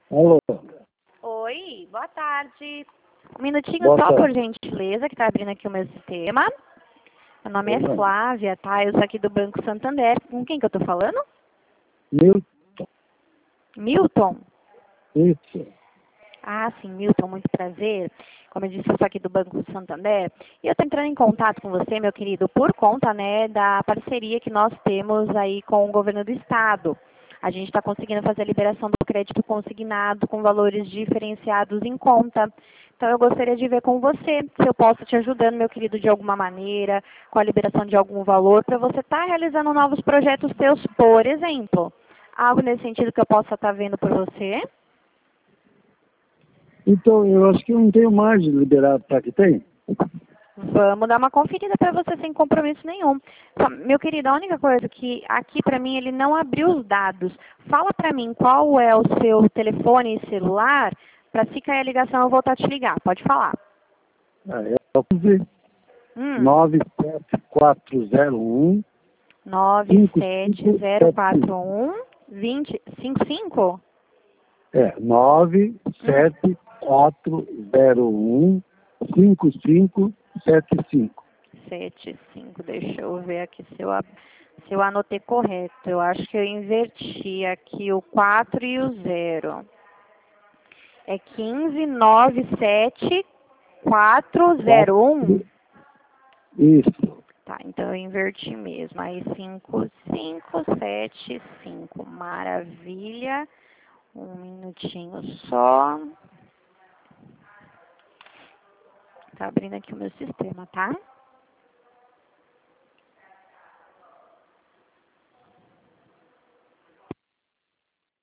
Alô, Oi, boa tarde. Um minutinho boa só, tarde. por gentileza, que está abrindo aqui o meu sistema. Meu nome é Oi, Flávia, tá? Eu sou aqui do Banco Santander. Com quem que eu tô falando? Milton, Milton? isso. Ah, sim, Milton, muito prazer. Como eu disse, eu sou aqui do Banco Santander. E eu estou entrando em contato com você, meu querido, por conta, né, da parceria que nós temos aí com o governo do estado. A gente está conseguindo fazer a liberação do crédito consignado com valores diferenciados em conta. Então, eu gostaria de ver com você se eu posso te ajudando, meu querido, de alguma maneira, com a liberação de algum valor, para você estar realizando novos projetos seus, por exemplo. Algo nesse sentido que eu possa estar vendo por você? Então, eu acho que eu não tenho margem liberado para que tem. Vamos dar uma conferida para você sem compromisso nenhum. Meu querido, a única coisa que aqui para mim ele não abriu os dados. Fala para mim qual é o seu telefone e celular, para se cair a ligação eu voltar a te ligar. Pode falar. É o 97401 97041 2055? É, 97401 5575. 75. Deixa eu ver aqui se eu anotei correto. Eu acho que eu inverti aqui o 4 e o 0. É 1597401. Isso. Tá, então eu inverti mesmo. Aí 5575. Maravilha. Um minutinho só. Tá abrindo aqui o meu sistema, tá?